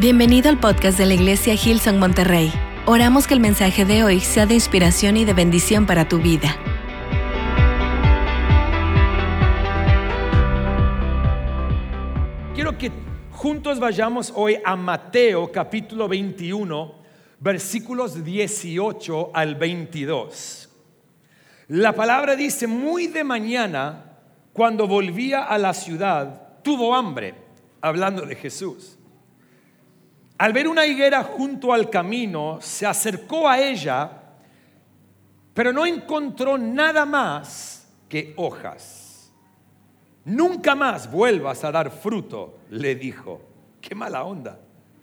Bienvenido al podcast de la Iglesia Hillsong Monterrey. Oramos que el mensaje de hoy sea de inspiración y de bendición para tu vida. Quiero que juntos vayamos hoy a Mateo capítulo 21, versículos 18 al 22. La palabra dice: muy de mañana, cuando volvía a la ciudad, tuvo hambre, hablando de Jesús. Al ver una higuera junto al camino, se acercó a ella, pero no encontró nada más que hojas. Nunca más vuelvas a dar fruto, le dijo. Qué mala onda.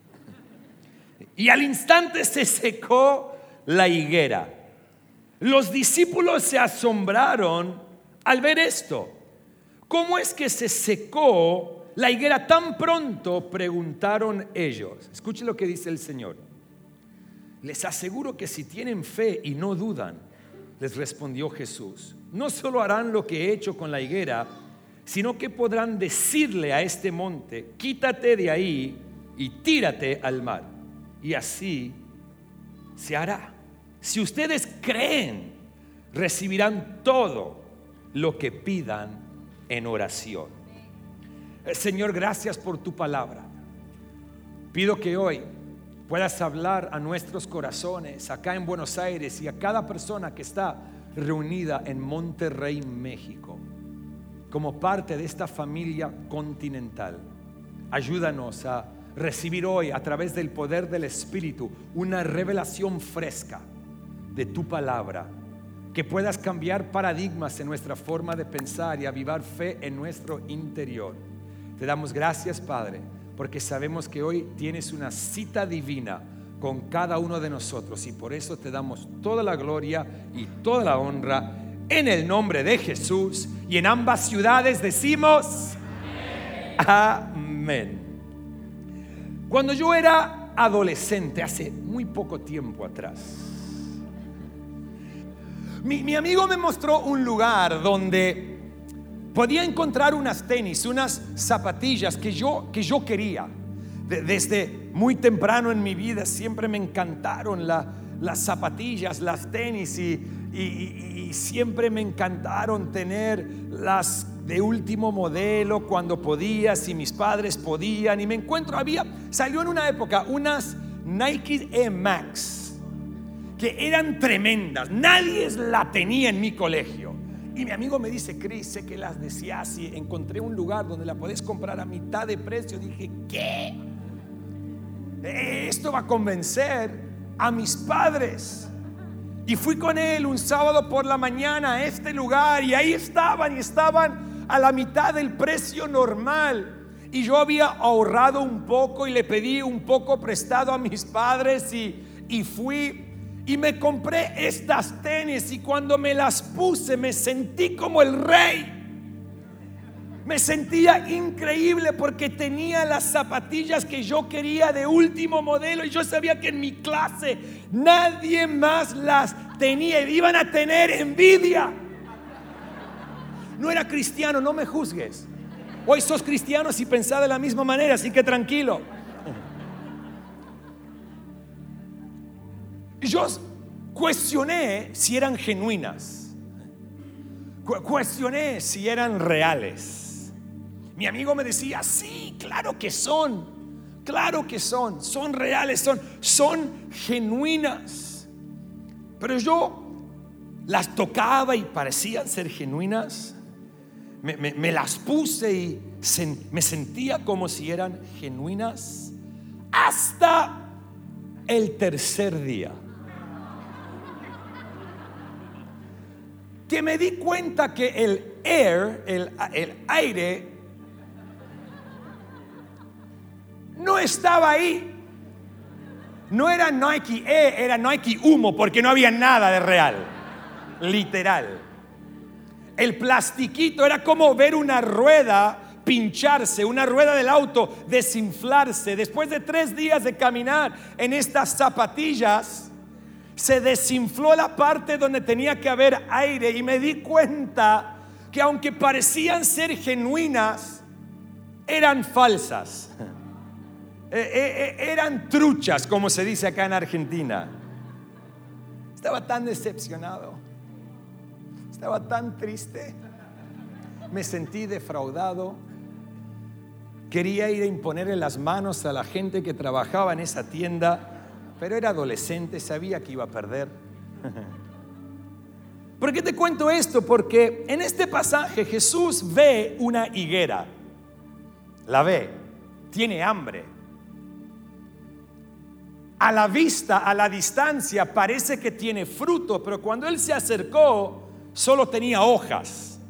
Y al instante se secó la higuera. Los discípulos se asombraron al ver esto. ¿Cómo es que se secó la higuera tan pronto?, preguntaron ellos. Escuchen lo que dice el Señor. Les aseguro que si tienen fe y no dudan, les respondió Jesús, no solo harán lo que he hecho con la higuera, sino que podrán decirle a este monte: quítate de ahí y tírate al mar, y así se hará. Si ustedes creen, recibirán todo lo que pidan en oración. Señor, gracias por tu palabra. Pido que hoy puedas hablar a nuestros corazones acá en Buenos Aires y a cada persona que está reunida en Monterrey, México, como parte de esta familia continental. Ayúdanos a recibir hoy, a través del poder del Espíritu, una revelación fresca de tu palabra, que puedas cambiar paradigmas en nuestra forma de pensar y avivar fe en nuestro interior. Te damos gracias, Padre, porque sabemos que hoy tienes una cita divina con cada uno de nosotros, y por eso te damos toda la gloria y toda la honra en el nombre de Jesús. Y en ambas ciudades decimos amén. Cuando yo era adolescente, hace muy poco tiempo atrás, mi amigo me mostró un lugar donde podía encontrar unas tenis, unas zapatillas que yo quería. Desde muy temprano en mi vida siempre me encantaron las zapatillas, las tenis, y siempre me encantaron tener las de último modelo cuando podía, si mis padres podían. Y me encuentro, salió en una época unas Nike Air Max que eran tremendas. Nadie la tenía en mi colegio. Y mi amigo me dice: Chris, sé que las deseas y encontré un lugar donde la podés comprar a mitad de precio. Dije: ¿qué? Esto va a convencer a mis padres. Y fui con él un sábado por la mañana a este lugar, y ahí estaban a la mitad del precio normal. Y yo había ahorrado un poco y le pedí un poco prestado a mis padres, y fui y me compré estas tenis, y cuando me las puse me sentí como el rey. Me sentía increíble porque tenía las zapatillas que yo quería de último modelo, y yo sabía que en mi clase nadie más las tenía. Iban a tener envidia. No era cristiano, no me juzgues. Hoy sos cristiano si pensás de la misma manera, así que tranquilo. Yo cuestioné si eran genuinas, cuestioné si eran reales. Mi amigo me decía: sí, claro que son reales, son genuinas. Pero yo las tocaba y parecían ser genuinas. Me las puse y me sentía como si eran genuinas, hasta el tercer día, que me di cuenta que el aire no estaba ahí. No era Nike era Nike humo, porque no había nada de real, literal. El plastiquito era como ver una rueda pincharse, una rueda del auto desinflarse. Después de 3 días de caminar en estas zapatillas, se desinfló la parte donde tenía que haber aire, y me di cuenta que aunque parecían ser genuinas, eran falsas. eran truchas, como se dice acá en Argentina. Estaba tan decepcionado, estaba tan triste, me sentí defraudado. Quería ir a imponerle las manos a la gente que trabajaba en esa tienda, pero era adolescente, sabía que iba a perder. ¿Por qué te cuento esto? Porque en este pasaje Jesús ve una higuera, la ve, tiene hambre. A la vista, a la distancia, parece que tiene fruto, pero cuando él se acercó, solo tenía hojas.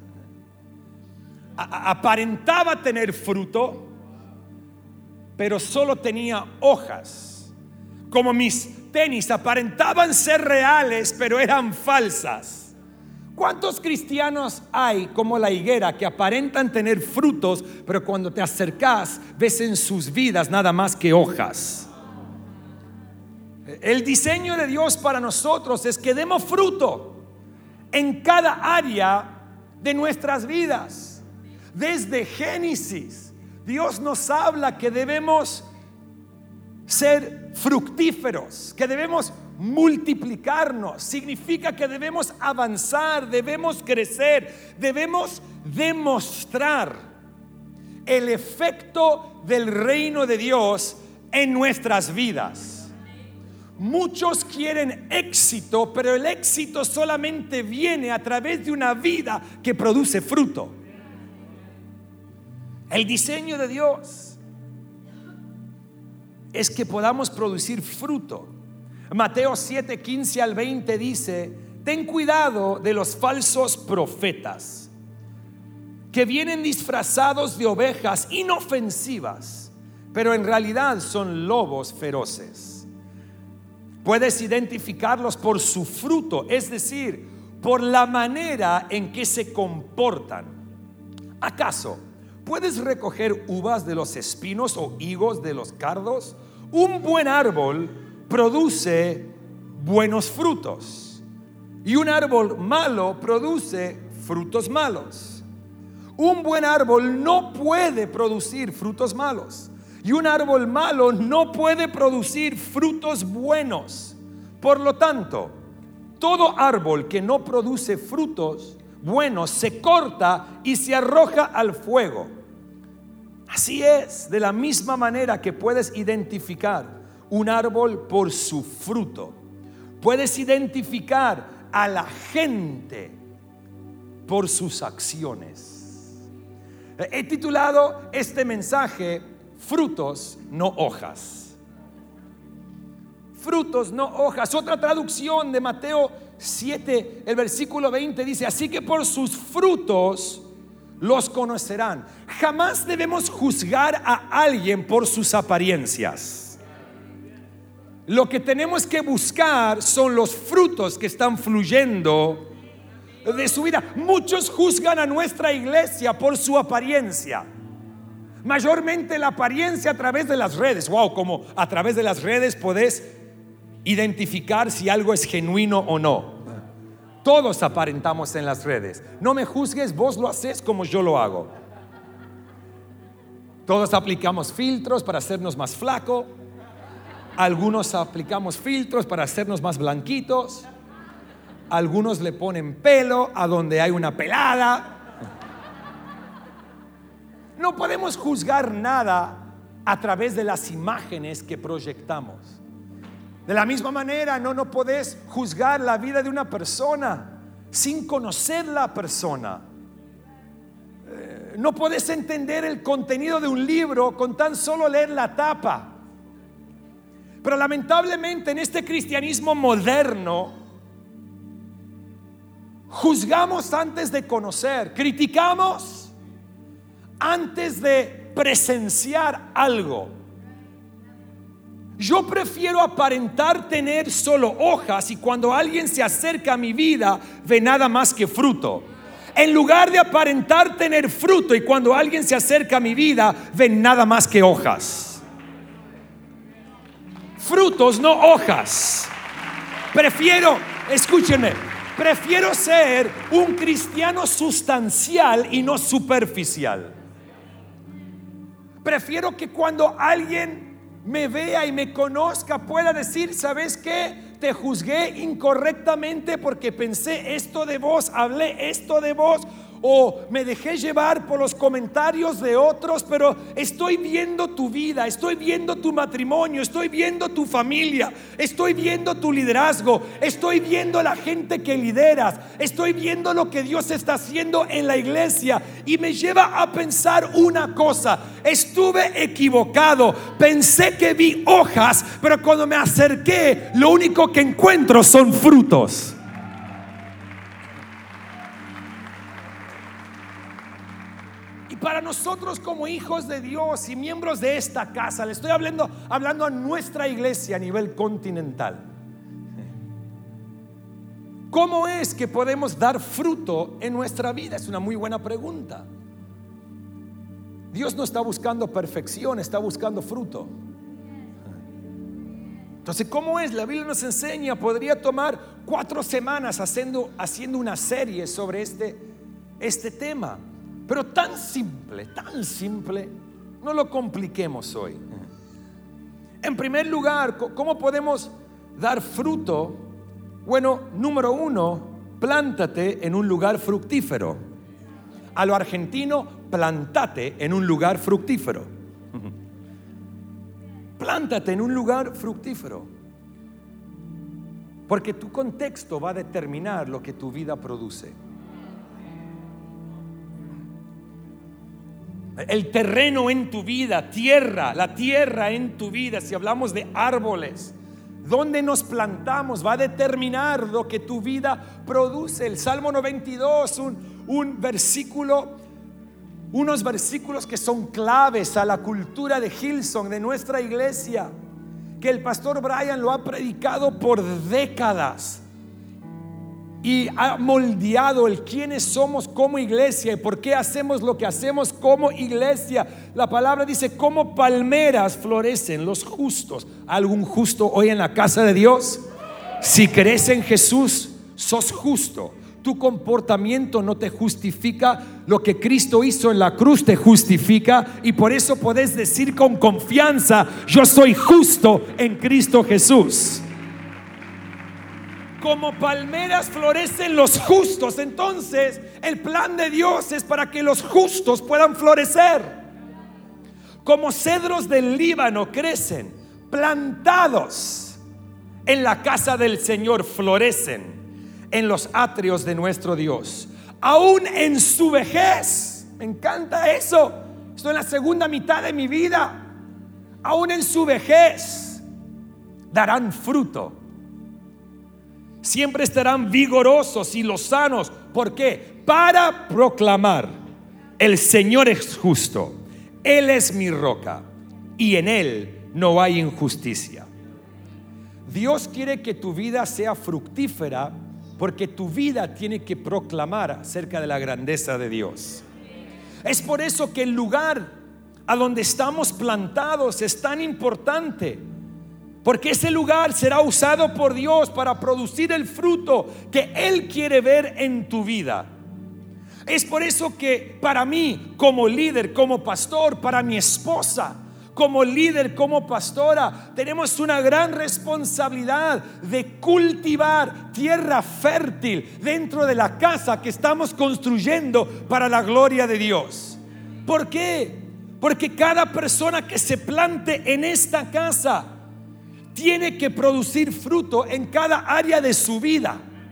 Aparentaba tener fruto, pero solo tenía hojas. Como mis tenis, aparentaban ser reales, pero eran falsas. ¿Cuántos cristianos hay como la higuera que aparentan tener frutos, pero cuando te acercas ves en sus vidas nada más que hojas? El diseño de Dios para nosotros es que demos fruto en cada área de nuestras vidas. Desde Génesis, Dios nos habla que debemos ser fructíferos, que debemos multiplicarnos. Significa que debemos avanzar, debemos crecer, debemos demostrar el efecto del reino de Dios en nuestras vidas. Muchos quieren éxito, pero el éxito solamente viene a través de una vida que produce fruto. El diseño de Dios es que podamos producir fruto. Mateo 7, 15 al 20 dice: ten cuidado de los falsos profetas que vienen disfrazados de ovejas inofensivas, pero en realidad son lobos feroces. Puedes identificarlos por su fruto, es decir, por la manera en que se comportan. ¿Acaso puedes recoger uvas de los espinos o higos de los cardos? Un buen árbol produce buenos frutos y un árbol malo produce frutos malos. Un buen árbol no puede producir frutos malos y un árbol malo no puede producir frutos buenos. Por lo tanto, todo árbol que no produce frutos buenos se corta y se arroja al fuego. Así es, de la misma manera que puedes identificar un árbol por su fruto, puedes identificar a la gente por sus acciones. He titulado este mensaje Frutos, no hojas. Frutos, no hojas. Otra traducción de Mateo 7, el versículo 20 dice: así que por sus frutos los conocerán. Jamás debemos juzgar a alguien por sus apariencias. Lo que tenemos que buscar son los frutos que están fluyendo de su vida. Muchos juzgan a nuestra iglesia por su apariencia, mayormente la apariencia a través de las redes. Wow, como a través de las redes podés identificar si algo es genuino o no. Todos aparentamos en las redes. No me juzgues, vos lo haces como yo lo hago. Todos aplicamos filtros para hacernos más flaco. Algunos aplicamos filtros para hacernos más blanquitos. Algunos le ponen pelo a donde hay una pelada. No podemos juzgar nada a través de las imágenes que proyectamos. De la misma manera, no podés juzgar la vida de una persona sin conocer la persona. No podés entender el contenido de un libro con tan solo leer la tapa. Pero lamentablemente en este cristianismo moderno juzgamos antes de conocer, criticamos antes de presenciar algo. Yo prefiero aparentar tener solo hojas y cuando alguien se acerca a mi vida ve nada más que fruto, en lugar de aparentar tener fruto y cuando alguien se acerca a mi vida ve nada más que hojas. Frutos, no hojas. Escúchenme, prefiero ser un cristiano sustancial y no superficial. Prefiero que cuando alguien me vea y me conozca pueda decir: ¿sabes qué? Te juzgué incorrectamente porque pensé esto de vos, hablé esto de vos, o me dejé llevar por los comentarios de otros, pero estoy viendo tu vida, estoy viendo tu matrimonio, estoy viendo tu familia, estoy viendo tu liderazgo, estoy viendo la gente que lideras, estoy viendo lo que Dios está haciendo en la iglesia, y me lleva a pensar una cosa: estuve equivocado, pensé que vi hojas, pero cuando me acerqué, lo único que encuentro son frutos. Para nosotros como hijos de Dios y miembros de esta casa, le estoy hablando a nuestra iglesia a nivel continental. ¿Cómo es que podemos dar fruto en nuestra vida? Es una muy buena pregunta. Dios no está buscando perfección, está buscando fruto. Entonces, ¿cómo es? La Biblia nos enseña, podría tomar 4 semanas haciendo una serie sobre este tema. Pero tan simple, no lo compliquemos hoy. En primer lugar, ¿cómo podemos dar fruto? Bueno, número 1, plántate en un lugar fructífero. A lo argentino, plantate en un lugar fructífero. Plántate en un lugar fructífero. Porque tu contexto va a determinar lo que tu vida produce. El terreno en tu vida, la tierra en tu vida, si hablamos de árboles, donde nos plantamos va a determinar lo que tu vida produce. El Salmo 92, unos versículos que son claves a la cultura de Hillsong, de nuestra iglesia, que el pastor Brian lo ha predicado por décadas y ha moldeado el quiénes somos como iglesia y por qué hacemos lo que hacemos como iglesia. La palabra dice: como palmeras florecen los justos. ¿Algún justo hoy en la casa de Dios? Si crees en Jesús, sos justo. Tu comportamiento no te justifica, lo que Cristo hizo en la cruz te justifica, y por eso podés decir con confianza: yo soy justo en Cristo Jesús. Como palmeras florecen los justos. Entonces el plan de Dios es para que los justos puedan florecer. Como cedros del Líbano crecen, plantados en la casa del Señor, florecen en los atrios de nuestro Dios. Aún en su vejez, me encanta eso. Estoy en la segunda mitad de mi vida. Aún en su vejez darán fruto. Siempre estarán vigorosos y lozanos. ¿Por qué? Para proclamar: el Señor es justo, Él es mi roca y en Él no hay injusticia. Dios quiere que tu vida sea fructífera, porque tu vida tiene que proclamar acerca de la grandeza de Dios. Es por eso que el lugar a donde estamos plantados es tan importante, porque ese lugar será usado por Dios para producir el fruto que Él quiere ver en tu vida. Es por eso que para mí, como líder, como pastor, para mi esposa, como líder, como pastora, tenemos una gran responsabilidad de cultivar tierra fértil dentro de la casa que estamos construyendo para la gloria de Dios. ¿Por qué? Porque cada persona que se plante en esta casa tiene que producir fruto en cada área de su vida.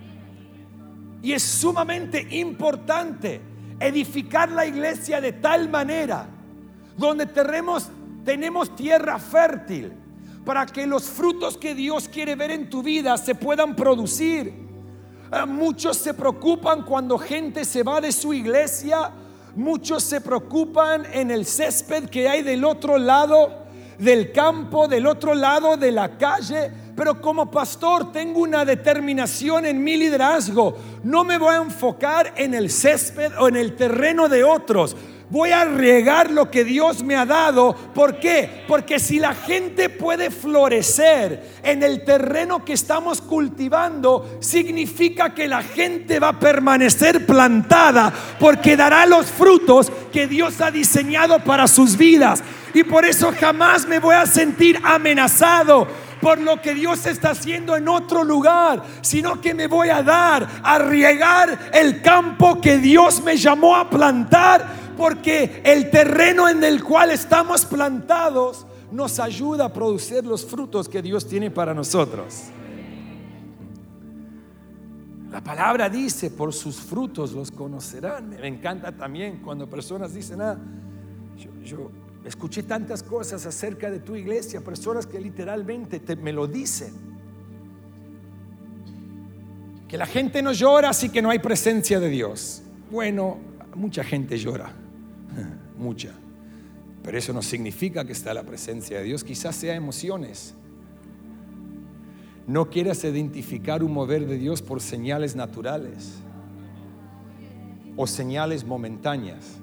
Y es sumamente importante edificar la iglesia de tal manera donde tenemos tierra fértil para que los frutos que Dios quiere ver en tu vida se puedan producir. Muchos se preocupan cuando gente se va de su iglesia. Muchos se preocupan en el césped que hay del otro lado del campo, del otro lado de la calle. Pero como pastor tengo una determinación en mi liderazgo: no me voy a enfocar en el césped o en el terreno de otros. Voy a regar lo que Dios me ha dado. ¿Por qué? Porque si la gente puede florecer en el terreno que estamos cultivando, significa que la gente va a permanecer plantada, porque dará los frutos que Dios ha diseñado para sus vidas. Y por eso jamás me voy a sentir amenazado por lo que Dios está haciendo en otro lugar, sino que me voy a dar a regar el campo que Dios me llamó a plantar, porque el terreno en el cual estamos plantados nos ayuda a producir los frutos que Dios tiene para nosotros. La palabra dice: por sus frutos los conocerán. Me encanta también cuando personas dicen: yo escuché tantas cosas acerca de tu iglesia, personas que literalmente me lo dicen, que la gente no llora, así que no hay presencia de Dios. Bueno, mucha gente llora, mucha, pero eso no significa que está la presencia de Dios. Quizás sea emociones. No quieras identificar un mover de Dios por señales naturales o señales momentáneas.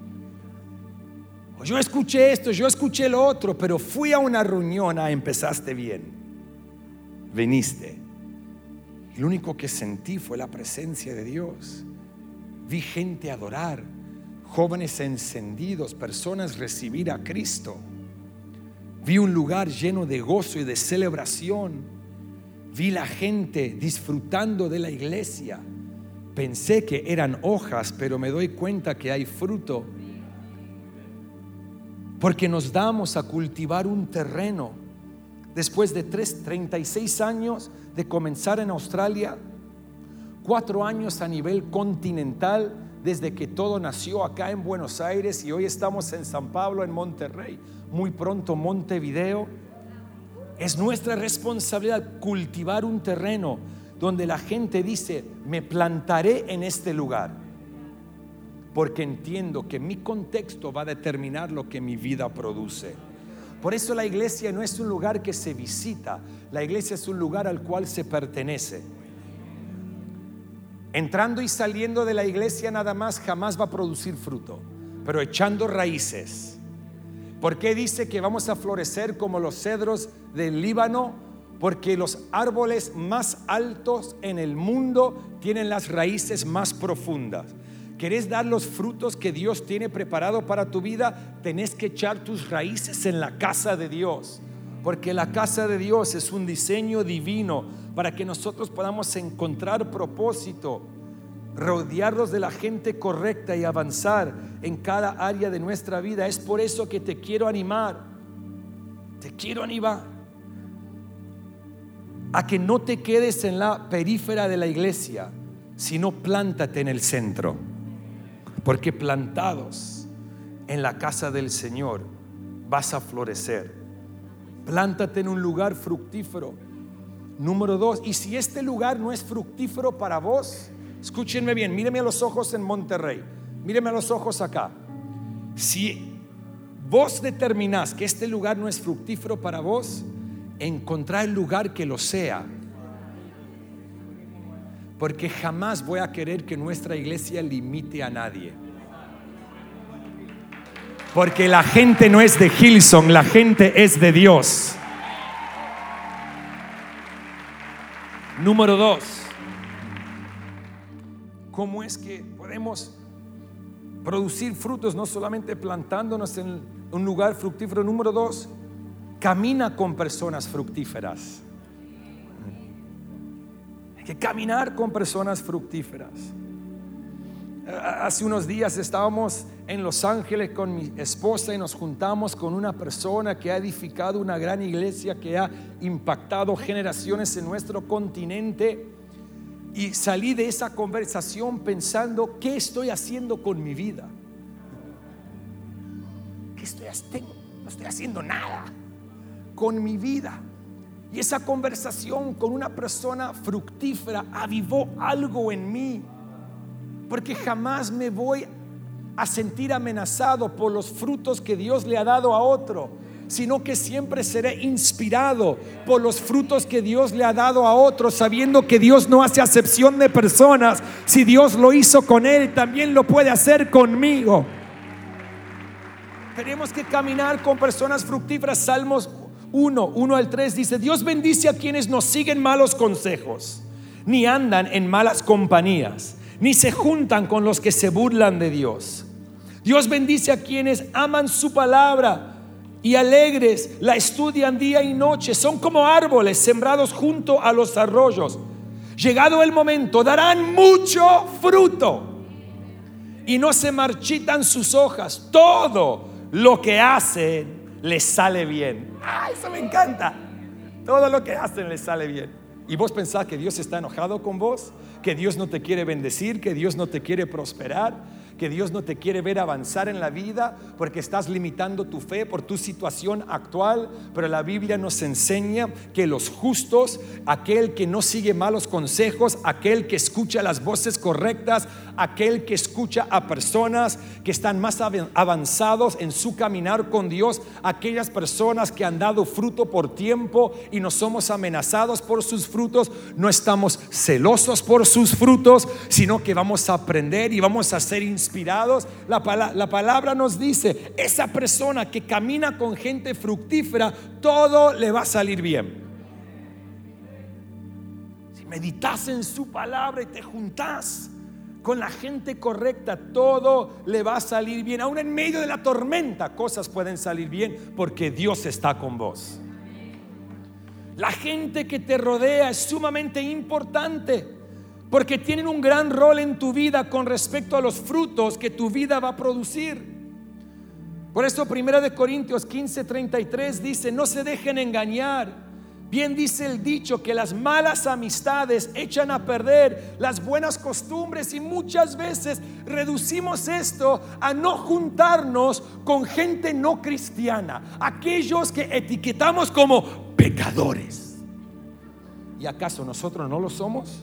Yo escuché esto, yo escuché lo otro, pero fui a una reunión. Empezaste bien, viniste, y lo único que sentí fue la presencia de Dios. Vi gente adorar, jóvenes encendidos, personas recibir a Cristo. Vi un lugar lleno de gozo y de celebración. Vi la gente disfrutando de la iglesia. Pensé que eran hojas, pero me doy cuenta que hay fruto, porque nos damos a cultivar un terreno. Después de 36 años de comenzar en Australia, 4 años a nivel continental, desde que todo nació acá en Buenos Aires, y hoy estamos en San Pablo, en Monterrey, muy pronto Montevideo. Es nuestra responsabilidad cultivar un terreno donde la gente dice: me plantaré en este lugar, porque entiendo que mi contexto va a determinar lo que mi vida produce. Por eso la iglesia no es un lugar que se visita, la iglesia es un lugar al cual se pertenece. Entrando y saliendo de la iglesia nada más jamás va a producir fruto, pero echando raíces. ¿Por qué dice que vamos a florecer como los cedros del Líbano? Porque los árboles más altos en el mundo tienen las raíces más profundas. ¿Querés dar los frutos que Dios tiene preparado para tu vida? Tenés que echar tus raíces en la casa de Dios, porque la casa de Dios es un diseño divino para que nosotros podamos encontrar propósito, rodearnos de la gente correcta y avanzar en cada área de nuestra vida. Es por eso que te quiero animar a que no te quedes en la periferia de la iglesia, sino plántate en el centro, porque plantados en la casa del Señor vas a florecer. Plántate en un lugar fructífero. Número 2, y si este lugar no es fructífero para vos, escúchenme bien, míreme a los ojos en Monterrey, míreme a los ojos acá. Si vos determinás que este lugar no es fructífero para vos, encontrá el lugar que lo sea, porque jamás voy a querer que nuestra iglesia limite a nadie, porque la gente no es de Hillsong, la gente es de Dios. Número 2, ¿cómo es que podemos producir frutos? No solamente plantándonos en un lugar fructífero. Número 2, camina con personas fructíferas. Hay que caminar con personas fructíferas. Hace unos días estábamos en Los Ángeles con mi esposa y nos juntamos con una persona que ha edificado una gran iglesia que ha impactado generaciones en nuestro continente. Y salí de esa conversación pensando: ¿qué estoy haciendo con mi vida? ¿Qué estoy haciendo? No estoy haciendo nada con mi vida. Y esa conversación con una persona fructífera avivó algo en mí, porque jamás me voy a sentir amenazado por los frutos que Dios le ha dado a otro, sino que siempre seré inspirado por los frutos que Dios le ha dado a otros, sabiendo que Dios no hace acepción de personas. Si Dios lo hizo con él, también lo puede hacer conmigo. Tenemos que caminar con personas fructíferas. Salmos 1 al 3 dice: Dios bendice a quienes no siguen malos consejos, ni andan en malas compañías, ni se juntan con los que se burlan de Dios. Dios bendice a quienes aman su palabra, y alegres, la estudian día y noche. Son como árboles sembrados junto a los arroyos. Llegado el momento, darán mucho fruto y no se marchitan sus hojas. Todo lo que hacen les sale bien. Eso me encanta. Todo lo que hacen les sale bien. Y vos pensás que Dios está enojado con vos, que Dios no te quiere bendecir, que Dios no te quiere prosperar, que Dios no te quiere ver avanzar en la vida porque estás limitando tu fe por tu situación actual. Pero la Biblia nos enseña que los justos, aquel que no sigue malos consejos, aquel que escucha las voces correctas, aquel que escucha a personas que están más avanzados en su caminar con Dios, aquellas personas que han dado fruto por tiempo y no somos amenazados por sus frutos, no estamos celosos por sus frutos, sino que vamos a aprender y vamos a ser inspirados. La palabra nos dice: esa persona que camina con gente fructífera, todo le va a salir bien. Si meditas en su palabra y te juntás con la gente correcta, todo le va a salir bien. Aún en medio de la tormenta, cosas pueden salir bien porque Dios está con vos. La gente que te rodea es sumamente importante, porque tienen un gran rol en tu vida con respecto a los frutos que tu vida va a producir. Por eso 1 Corintios 15:33 dice: no se dejen engañar. Bien dice el dicho que las malas amistades echan a perder las buenas costumbres, y muchas veces reducimos esto a no juntarnos con gente no cristiana, aquellos que etiquetamos como pecadores. ¿Y acaso nosotros no lo somos?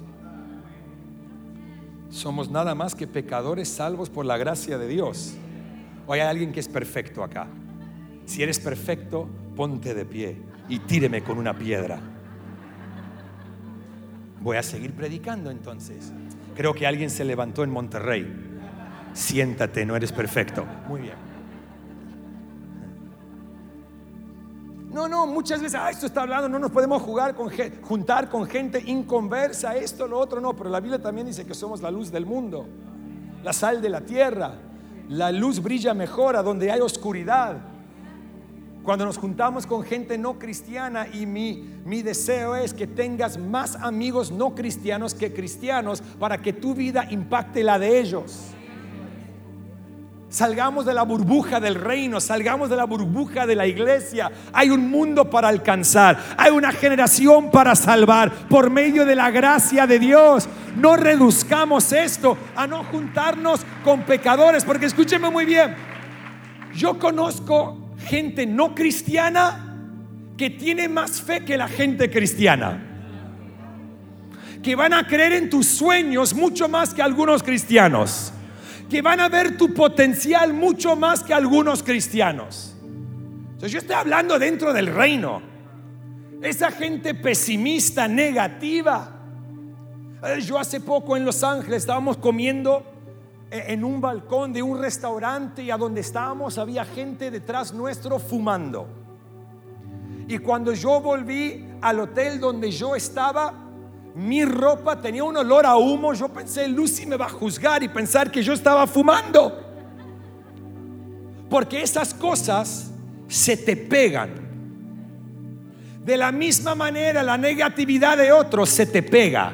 Somos nada más que pecadores salvos por la gracia de Dios. ¿O hay alguien que es perfecto acá? Si eres perfecto, ponte de pie y tíreme con una piedra. Voy a seguir predicando entonces. Creo que alguien se levantó en Monterrey. Siéntate, no eres perfecto. Muy bien. No, muchas veces esto está hablando, no nos podemos juntar con gente inconversa, esto, lo otro. No, pero la Biblia también dice que somos la luz del mundo, la sal de la tierra. La luz brilla mejor a donde hay oscuridad. Cuando nos juntamos con gente no cristiana, y mi deseo es que tengas más amigos no cristianos que cristianos, para que tu vida impacte la de ellos. Salgamos de la burbuja del reino, salgamos de la burbuja de la iglesia. Hay un mundo para alcanzar, hay una generación para salvar por medio de la gracia de Dios. No reduzcamos esto a no juntarnos con pecadores, porque escúcheme muy bien, yo conozco gente no cristiana que tiene más fe que la gente cristiana, que van a creer en tus sueños mucho más que algunos cristianos, que van a ver tu potencial mucho más que algunos cristianos. Entonces, yo estoy hablando dentro del reino. Esa gente pesimista, negativa. Yo hace poco en Los Ángeles estábamos comiendo en un balcón de un restaurante, y a donde estábamos había gente detrás nuestro fumando. Y cuando yo volví al hotel donde yo estaba, mi ropa tenía un olor a humo. Yo pensé: Lucy me va a juzgar y pensar que yo estaba fumando, porque esas cosas se te pegan. De la misma manera, la negatividad de otros se te pega.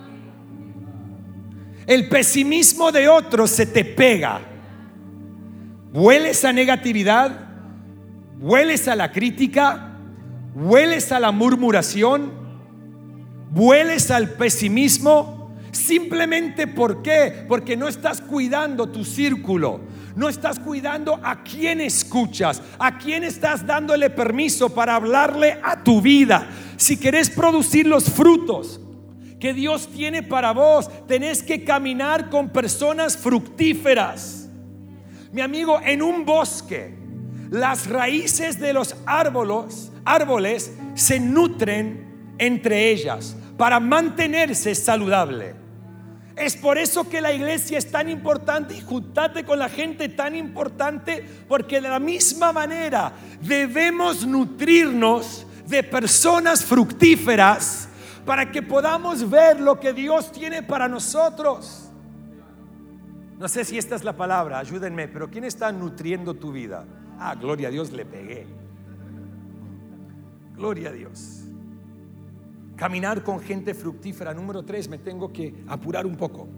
El pesimismo de otros se te pega. Hueles a negatividad, hueles a la crítica, hueles a la murmuración, hueles al pesimismo. Simplemente ¿por qué? Porque no estás cuidando tu círculo, no estás cuidando a quién escuchas, a quién estás dándole permiso para hablarle a tu vida. Si querés producir los frutos que Dios tiene para vos, tenés que caminar con personas fructíferas. Mi amigo, en un bosque, las raíces de los árboles se nutren entre ellas para mantenerse saludable. Es por eso que la iglesia es tan importante, y juntate con la gente tan importante, porque de la misma manera debemos nutrirnos de personas fructíferas para que podamos ver lo que Dios tiene para nosotros. No sé si esta es la palabra, ayúdenme, pero ¿quién está nutriendo tu vida? Gloria a Dios, le pegué. Gloria a Dios. Caminar con gente fructífera. Número 3, me tengo que apurar un poco.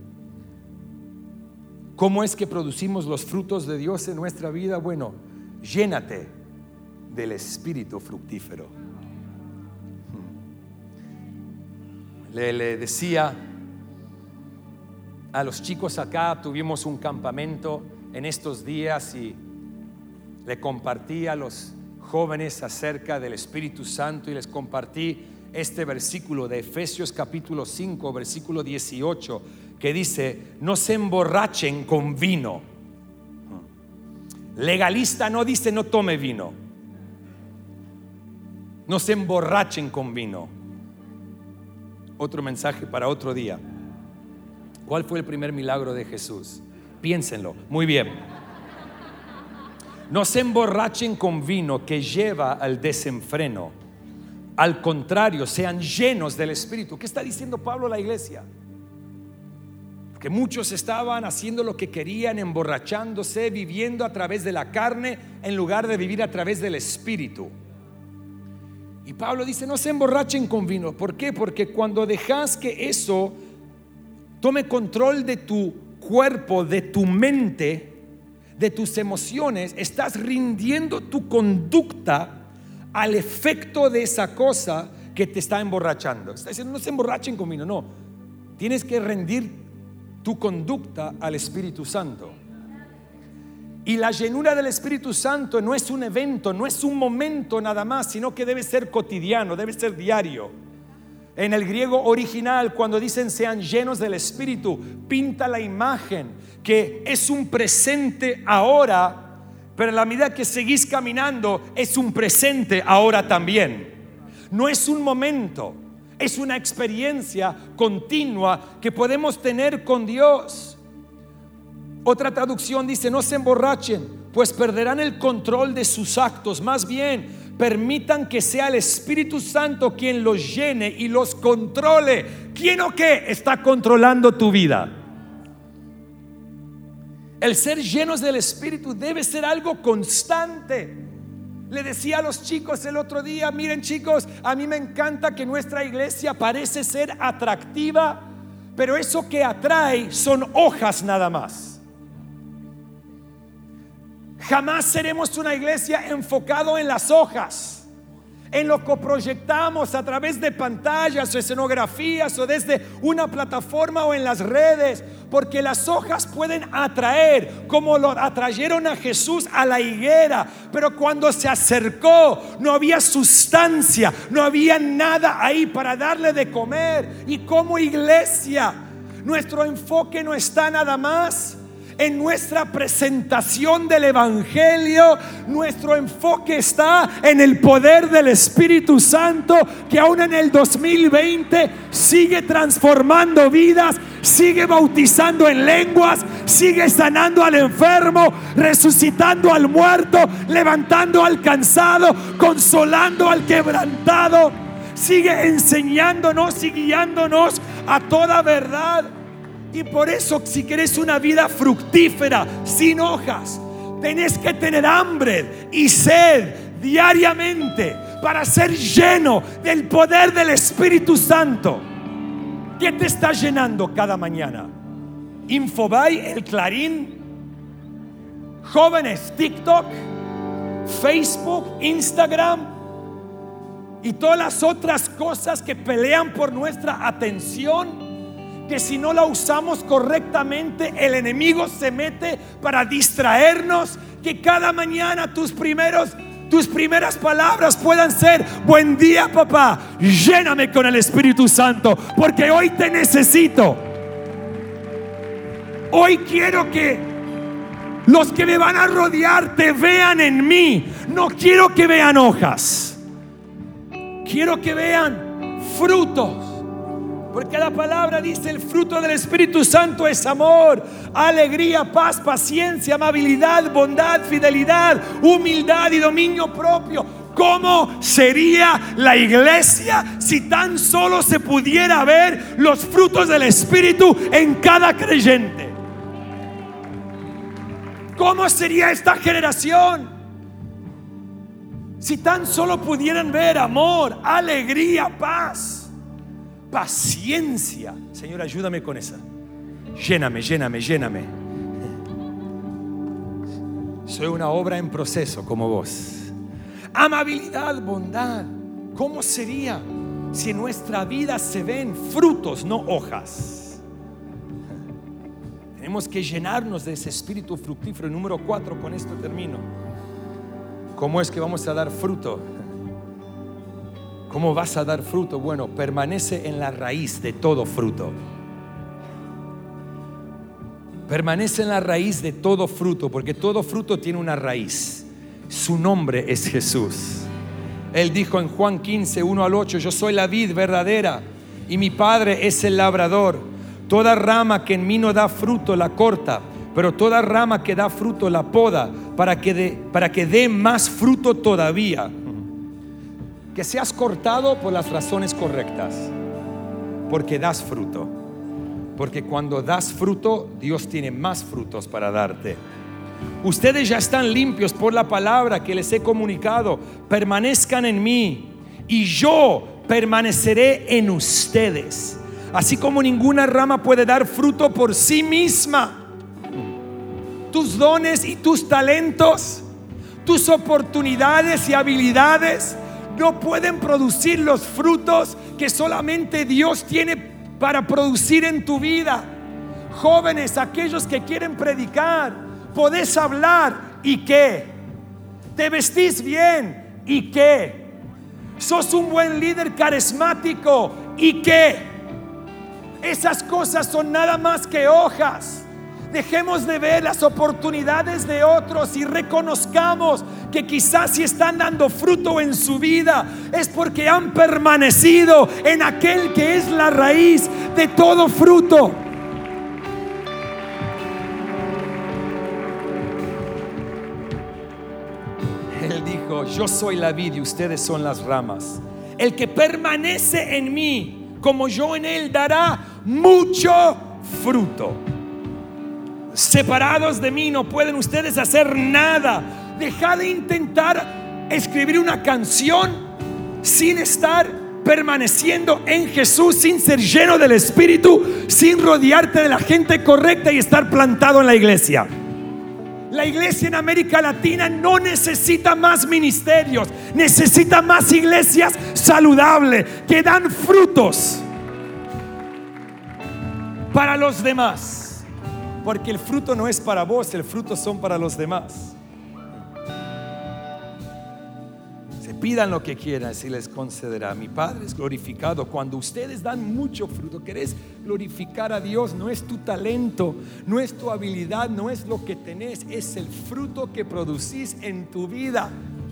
¿Cómo es que producimos los frutos de Dios en nuestra vida? Bueno, llénate del espíritu fructífero. Le decía a los chicos acá, tuvimos un campamento en estos días y le compartí a los jóvenes acerca del Espíritu Santo y les compartí este versículo de Efesios capítulo 5, versículo 18, que dice: no se emborrachen con vino. Legalista no dice no tome vino. No se emborrachen con vino. Otro mensaje para otro día. ¿Cuál fue el primer milagro de Jesús? Piénsenlo. Muy bien. No se emborrachen con vino que lleva al desenfreno. Al contrario, sean llenos del Espíritu. ¿Qué está diciendo Pablo a la iglesia? Que muchos estaban haciendo lo que querían, emborrachándose, viviendo a través de la carne en lugar de vivir a través del Espíritu. Y Pablo dice: no se emborrachen con vino. ¿Por qué? Porque cuando dejas que eso tome control de tu cuerpo, de tu mente, de tus emociones, estás rindiendo tu conducta al efecto de esa cosa que te está emborrachando. Está diciendo: no se emborrachen con vino. No, tienes que rendir tu conducta al Espíritu Santo. Y la llenura del Espíritu Santo no es un evento, no es un momento nada más, sino que debe ser cotidiano, debe ser diario. En el griego original, cuando dicen sean llenos del Espíritu, pinta la imagen que es un presente ahora, pero a la medida que seguís caminando es un presente ahora también. No es un momento, es una experiencia continua que podemos tener con Dios. Otra traducción dice: no se emborrachen, pues perderán el control de sus actos. Más bien, permitan que sea el Espíritu Santo quien los llene y los controle. ¿Quién o qué está controlando tu vida? El ser llenos del Espíritu debe ser algo constante. Le decía a los chicos el otro día: miren chicos, a mí me encanta que nuestra iglesia parece ser atractiva, pero eso que atrae son hojas nada más. Jamás seremos una iglesia enfocado en las hojas, en lo que proyectamos a través de pantallas o escenografías o desde una plataforma o en las redes, porque las hojas pueden atraer, como lo atrayeron a Jesús a la higuera, pero cuando se acercó no había sustancia, no había nada ahí para darle de comer. Y como iglesia, nuestro enfoque no está nada más en nuestra presentación del Evangelio. Nuestro enfoque está en el poder del Espíritu Santo, que aún en el 2020 sigue transformando vidas, sigue bautizando en lenguas, sigue sanando al enfermo, resucitando al muerto, levantando al cansado, consolando al quebrantado, sigue enseñándonos y guiándonos a toda verdad. Y por eso, si querés una vida fructífera, sin hojas, tenés que tener hambre y sed diariamente para ser lleno del poder del Espíritu Santo. ¿Qué te está llenando cada mañana? Infobae, El Clarín, jóvenes, TikTok, Facebook, Instagram y todas las otras cosas que pelean por nuestra atención, que si no la usamos correctamente el enemigo se mete para distraernos. Que cada mañana tus primeras palabras puedan ser: buen día papá, lléname con el Espíritu Santo, porque hoy te necesito. Hoy quiero que los que me van a rodear te vean en mí. No quiero que vean hojas, quiero que vean frutos. Porque la palabra dice: el fruto del Espíritu Santo es amor, alegría, paz, paciencia, amabilidad, bondad, fidelidad, humildad y dominio propio. ¿Cómo sería la iglesia si tan solo se pudiera ver los frutos del Espíritu en cada creyente? ¿Cómo sería esta generación? Si tan solo pudieran ver amor, alegría, paz, paciencia. Señor, ayúdame con esa. Lléname, lléname, lléname. Soy una obra en proceso como vos. Amabilidad, bondad. ¿Cómo sería si en nuestra vida se ven frutos, no hojas? Tenemos que llenarnos de ese espíritu fructífero. Número 4, con esto termino. ¿Cómo es que vamos a dar fruto? ¿Cómo vas a dar fruto? Bueno, permanece en la raíz de todo fruto. Permanece en la raíz de todo fruto, porque todo fruto tiene una raíz. Su nombre es Jesús. Él dijo en Juan 15, 1 al 8: yo soy la vid verdadera y mi Padre es el labrador. Toda rama que en mí no da fruto la corta, pero toda rama que da fruto la poda, para que dé más fruto todavía. Que seas cortado por las razones correctas, porque das fruto. Porque cuando das fruto, Dios tiene más frutos para darte. Ustedes ya están limpios por la palabra que les he comunicado. Permanezcan en mí y yo permaneceré en ustedes. Así como ninguna rama puede dar fruto por sí misma, tus dones y tus talentos, tus oportunidades y habilidades no pueden producir los frutos que solamente Dios tiene para producir en tu vida. Jóvenes, aquellos que quieren predicar, podés hablar, ¿y qué? Te vestís bien, ¿y qué? Sos un buen líder carismático, ¿y qué? Esas cosas son nada más que hojas. Dejemos de ver las oportunidades de otros y reconozcamos que quizás si están dando fruto en su vida es porque han permanecido en aquel que es la raíz de todo fruto. Él dijo: yo soy la vid y ustedes son las ramas. El que permanece en mí, como yo en él, dará mucho fruto. Separados de mí no pueden ustedes hacer nada. Deja de intentar escribir una canción sin estar permaneciendo en Jesús, sin ser lleno del Espíritu, sin rodearte de la gente correcta y estar plantado en la iglesia. La iglesia en América Latina no necesita más ministerios, necesita más iglesias saludables que dan frutos para los demás. Porque el fruto no es para vos, el fruto son para los demás. Se pidan lo que quieran y les concederá. Mi Padre es glorificado cuando ustedes dan mucho fruto. ¿Querés glorificar a Dios? No es tu talento, no es tu habilidad, no es lo que tenés, es el fruto que producís en tu vida.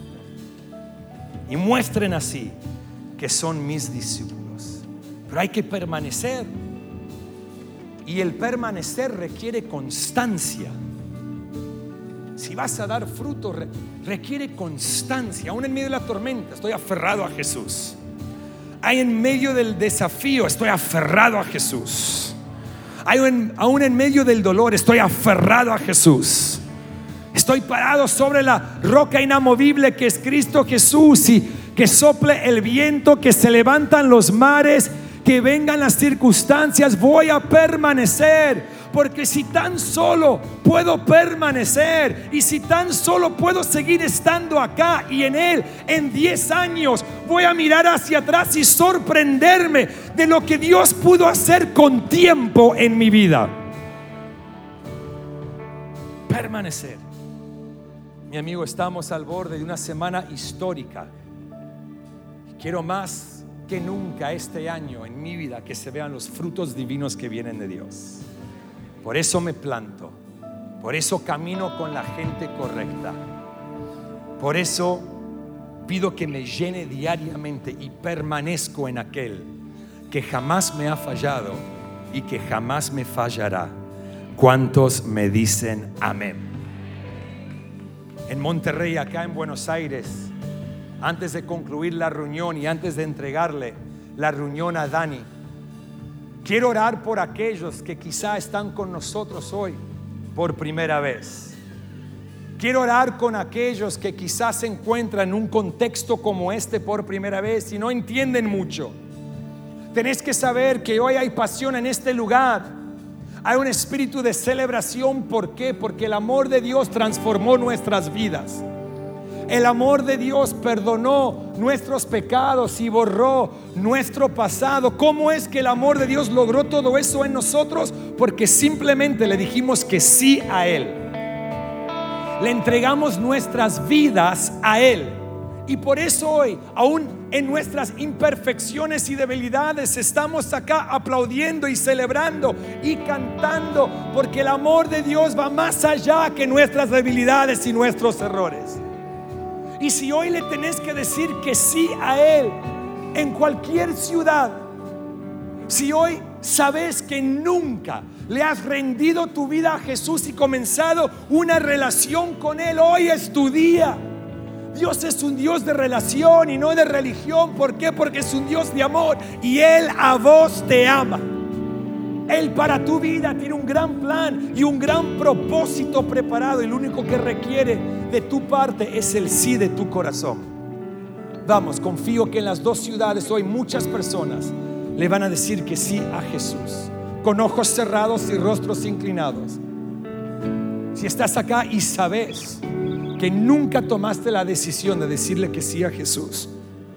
Y muestren así que son mis discípulos. Pero hay que permanecer. Y el permanecer requiere constancia. Si vas a dar fruto, requiere constancia. Aún en medio de la tormenta, estoy aferrado a Jesús. Ahí en medio del desafío, estoy aferrado a Jesús. Aún en medio del dolor, estoy aferrado a Jesús. Estoy parado sobre la roca inamovible que es Cristo Jesús. Y que sople el viento, que se levantan los mares, que vengan las circunstancias, voy a permanecer. Porque si tan solo puedo permanecer y si tan solo puedo seguir estando acá y en Él, en 10 años voy a mirar hacia atrás y sorprenderme de lo que Dios pudo hacer con tiempo en mi vida. Permanecer. Mi amigo, estamos al borde de una semana histórica. Quiero más que nunca este año en mi vida que se vean los frutos divinos que vienen de Dios. Por eso me planto, por eso camino con la gente correcta, por eso pido que me llene diariamente y permanezco en aquel que jamás me ha fallado y que jamás me fallará. ¿Cuántos me dicen amén? En Monterrey, acá en Buenos Aires, antes de concluir la reunión y antes de entregarle la reunión a Dani, quiero orar por aquellos que quizá están con nosotros hoy por primera vez. Quiero orar con aquellos que quizás se encuentran en un contexto como este por primera vez y no entienden mucho. Tenés que saber que hoy hay pasión en este lugar. Hay un espíritu de celebración. ¿Por qué? Porque el amor de Dios transformó nuestras vidas. El amor de Dios perdonó nuestros pecados y borró nuestro pasado. ¿Cómo es que el amor de Dios logró todo eso en nosotros? Porque simplemente le dijimos que sí a Él. Le entregamos nuestras vidas a Él. Y por eso hoy, aún en nuestras imperfecciones y debilidades, estamos acá aplaudiendo y celebrando y cantando, porque el amor de Dios va más allá que nuestras debilidades y nuestros errores. Y si hoy le tenés que decir que sí a Él en cualquier ciudad, si hoy sabes que nunca le has rendido tu vida a Jesús y comenzado una relación con Él, hoy es tu día. Dios es un Dios de relación y no de religión. ¿Por qué? Porque es un Dios de amor y Él a vos te ama. Él para tu vida tiene un gran plan y un gran propósito preparado, y lo único que requiere de tu parte es el sí de tu corazón. Vamos, confío que en las dos ciudades hoy muchas personas le van a decir que sí a Jesús, con ojos cerrados y rostros inclinados. Si estás acá y sabes que nunca tomaste la decisión de decirle que sí a Jesús,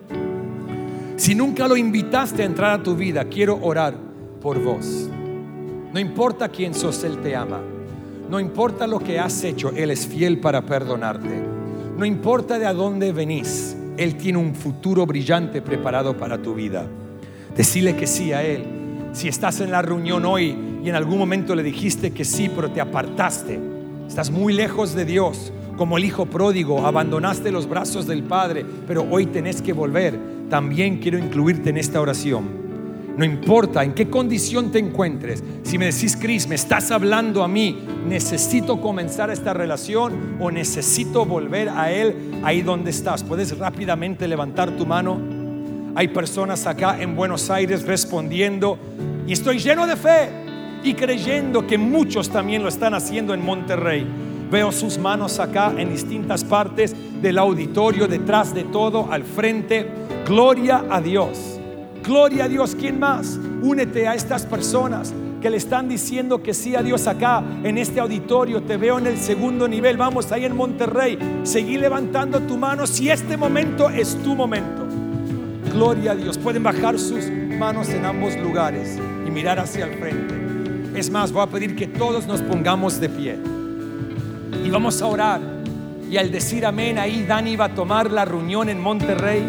si nunca lo invitaste a entrar a tu vida, quiero orar por vos. No importa quién sos, Él te ama. No importa lo que has hecho, Él es fiel para perdonarte. No importa de a dónde venís, Él tiene un futuro brillante preparado para tu vida. Decile que sí a Él. Si estás en la reunión hoy y en algún momento le dijiste que sí, pero te apartaste, estás muy lejos de Dios, como el hijo pródigo, abandonaste los brazos del Padre, pero hoy tenés que volver. También quiero incluirte en esta oración. No importa en qué condición te encuentres, si me decís, Cris, me estás hablando a mí, necesito comenzar esta relación o necesito volver a Él, ahí donde estás, puedes rápidamente levantar tu mano. Hay personas acá en Buenos Aires respondiendo, y estoy lleno de fe y creyendo que muchos también lo están haciendo en Monterrey. Veo sus manos acá en distintas partes del auditorio, detrás de todo, al frente. Gloria a Dios. Gloria a Dios. ¿Quién más? Únete a estas personas que le están diciendo que sí a Dios acá en este auditorio. Te veo en el segundo nivel. Vamos, ahí en Monterrey. Seguí levantando tu mano si este momento es tu momento. Gloria a Dios. Pueden bajar sus manos en ambos lugares y mirar hacia el frente. Es más, voy a pedir que todos nos pongamos de pie y vamos a orar. Y al decir amén, ahí Dani va a tomar la reunión en Monterrey.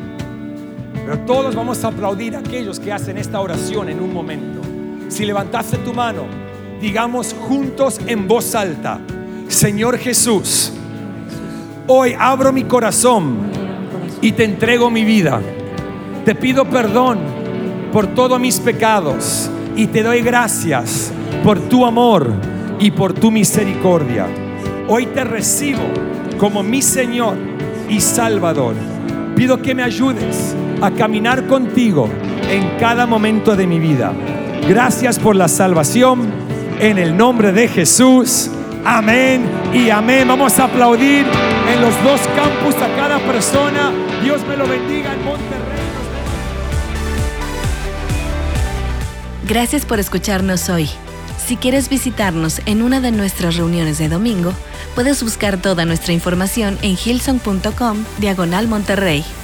Pero todos vamos a aplaudir a aquellos que hacen esta oración en un momento. Si levantaste tu mano, digamos juntos en voz alta: Señor Jesús, hoy abro mi corazón y te entrego mi vida. Te pido perdón por todos mis pecados y te doy gracias por tu amor y por tu misericordia. Hoy te recibo como mi Señor y Salvador. Pido que me ayudes a caminar contigo en cada momento de mi vida. Gracias por la salvación, en el nombre de Jesús. Amén y amén. Vamos a aplaudir en los dos campus a cada persona. Dios me lo bendiga en Monterrey. Gracias por escucharnos hoy. Si quieres visitarnos en una de nuestras reuniones de domingo, puedes buscar toda nuestra información en hillsong.com/Monterrey.